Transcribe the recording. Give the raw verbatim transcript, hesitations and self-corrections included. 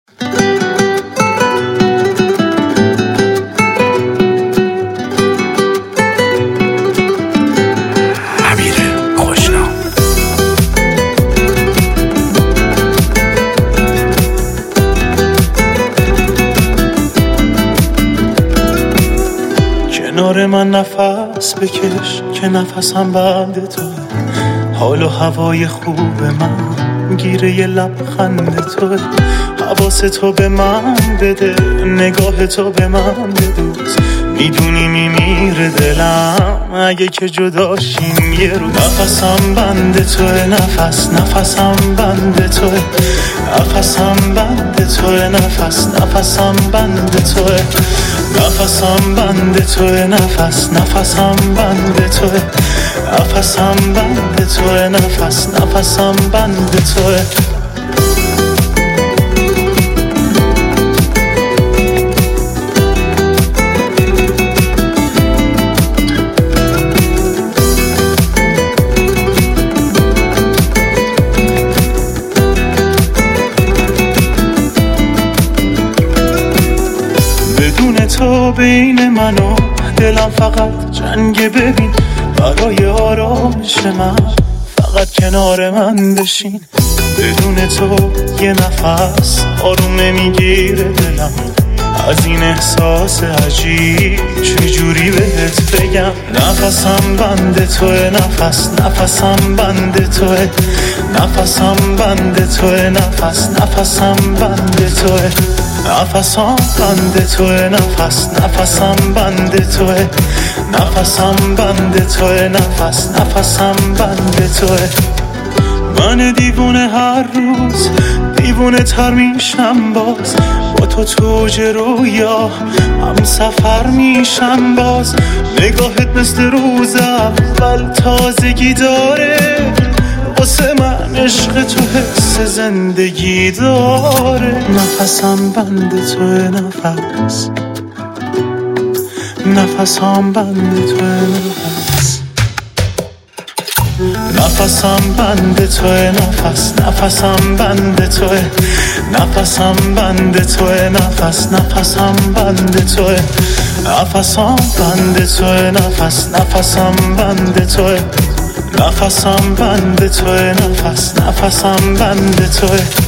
کنار من نفس بکش که نفسم بند تو، حال و هوای خوب من گیره ی لبخند تو، حواس تو به من بده، نگاه تو به من بدوز، میدونی میمیره دلم اگه که جداشیم یه رو. نفسم بند توه، نفس نفسم بند توه، نفسم بند توه، نفس نفسم بند توه، نفسم بند توه، نفس نفسم بند توه، نفسم بند توه، نفس نفسم بند توه. بدون تو بین من و دلم فقط جنگ، ببین برای آرامش من فقط کنار من بشین. بدون تو یه نفس آروم نمیگیره دلم، از این احساس عجیب چجوری بهت بگم. نفسم بند توه، نفس نفسم بند توه، نفسم بند توه، نفس نفسم بند توه، نفسم بند توه، نفس نفسم بند توه، نفسم بند توه، نفس نفسم بند توه. من دیوونه هر روز دیوونه تر میشم باز، با تو توج رویا هم سفر میشم باز. نگاهت مثل روز اول تازگی داره، واسه من عشق تو حس زندگی داره. نفسم بند توه، نفس نفسم بند توه، نفس نفسم بند توه، نفس نفسم بند توه، نفسم بند توه، نفس نفسم بند توه، نفسم بند توه، نفس نفسم بند توه، نفسم بند توه، نفس نفسم بند توه.